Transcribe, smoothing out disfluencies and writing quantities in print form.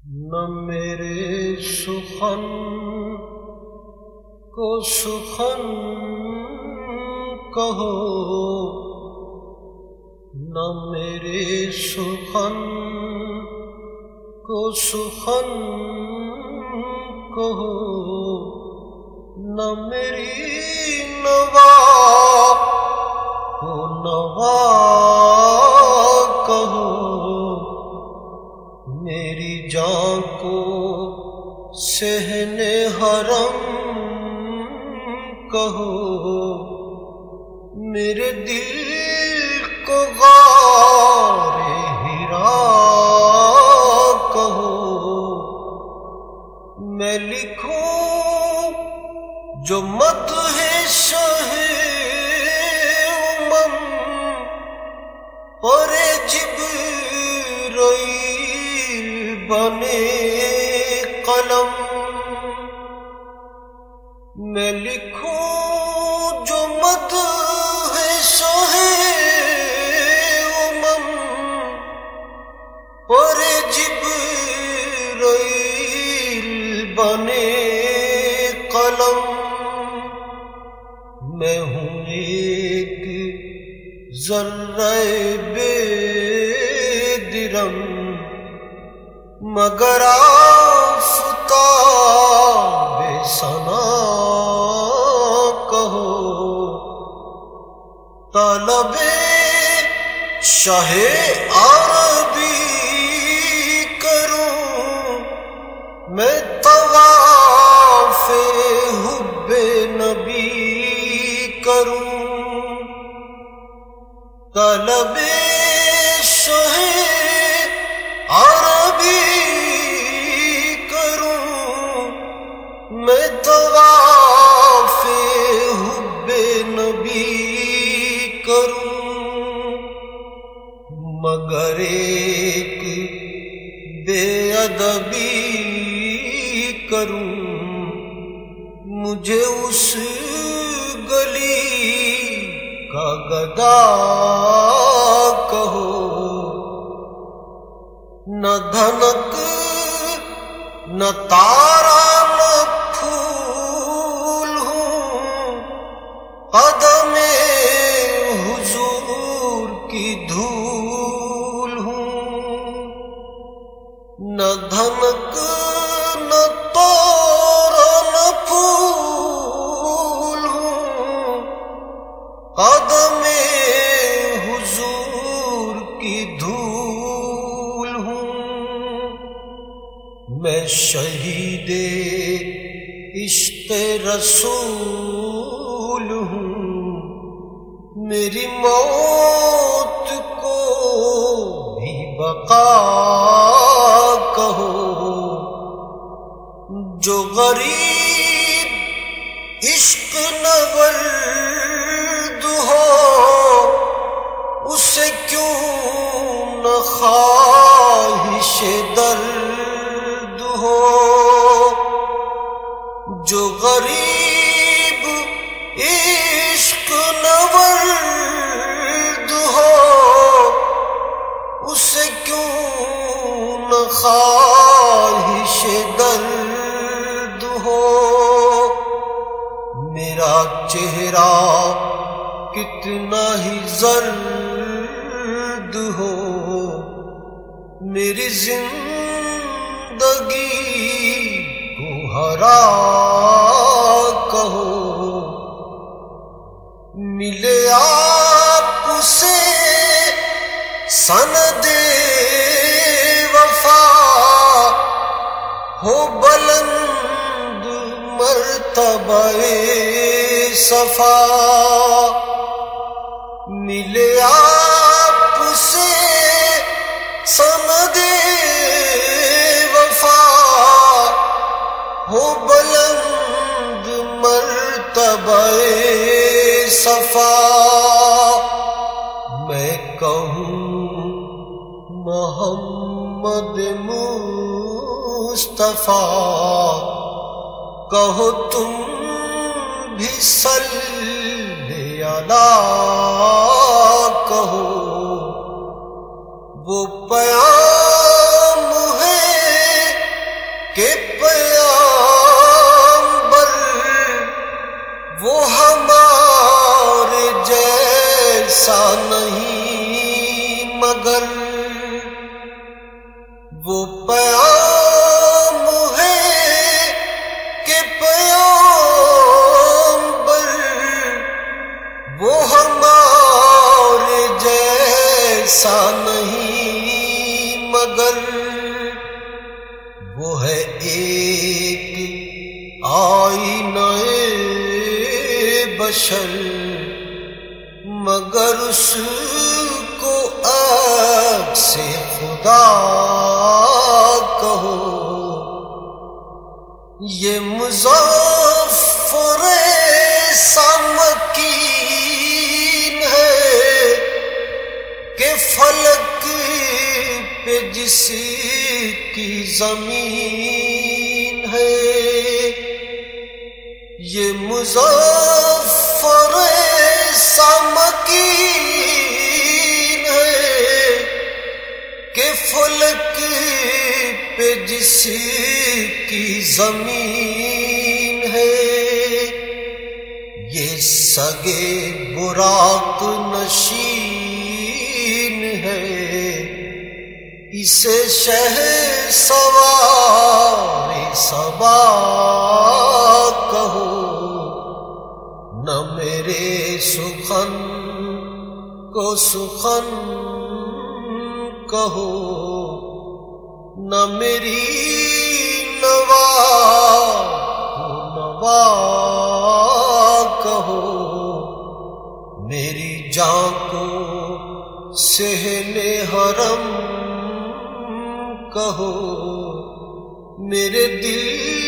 نہ میرے سخن کو سخن کہو، نہ میرے سخن کو سخن کہو، نہ میری نوا کو نوا کہو، میری جان کو صحن حرم کہو، میرے دل کو غار ہرا کہو، میں لکھوں جو مدح شاہ امم پر جبرائیل بنے قلم، میں لکھوں جو مدح شاہ امم پر جبرائیل بنے قلم، میں ہوں ایک ذرہ بے درم مگر آفتاب ثنا کہو، طلب شاہ عربی کروں، میں طواف حب نبی کروں، طلب شاہ عربی کروں، میں طواف حب نبی کروں، مگر ایک بے ادبی کروں، مجھے اس گلی کا گدا کہو، نہ دھنک نہ تارا نہ پھول ہوں، قدم حضور کی دھول ہوں، نہ دھنک نہ تارا نہ پھول ہوں، قدم حضور کی دھول ہوں، میں شہید عشق رسول ہوں، میری موت کو بھی بقا کہو، جو غریب عشق نورد ہو، اسے کیوں نہ خواہش درد ہو، جو غریب عشق نورد ہو، اسے کیوں نہ خواہش درد ہو، میرا چہرہ کتنا ہی زرد ہو، میری زندگی کو ہرا کہو، ملے آپ سے سند وفا، ہو بلند مرتبہ صفا، ملے آپ سے سند وفا، ہو بلند مرتبہ صفا، میں کہوں محمد مصطفیٰ، کہو تم بھی صلی علیہ کہو، وہ پیام ہے کہ پیامبر وہ ہمارے جیسا نہیں مگر وہ پیام ہے کہ پیامبر وہ ہمارے جیسا نہیں مگر وہ ہے ایک آئینہ بشر مگر اس کو عکس خدا کہو. یہ مظفر سامکین ہے کہ فلک پہ جس کی زمین ہے. یہ مظفر سامکین ہے کہ فلک پہ جس کی زمین ہے. یہ سگے براق نشین ہے اسے شہسوار صبا کہو. نہ میرے سخن کو سخن کہو نہ میری نوا کو نوا کہو. میری جان کو سہل حرم کہو. میرے دل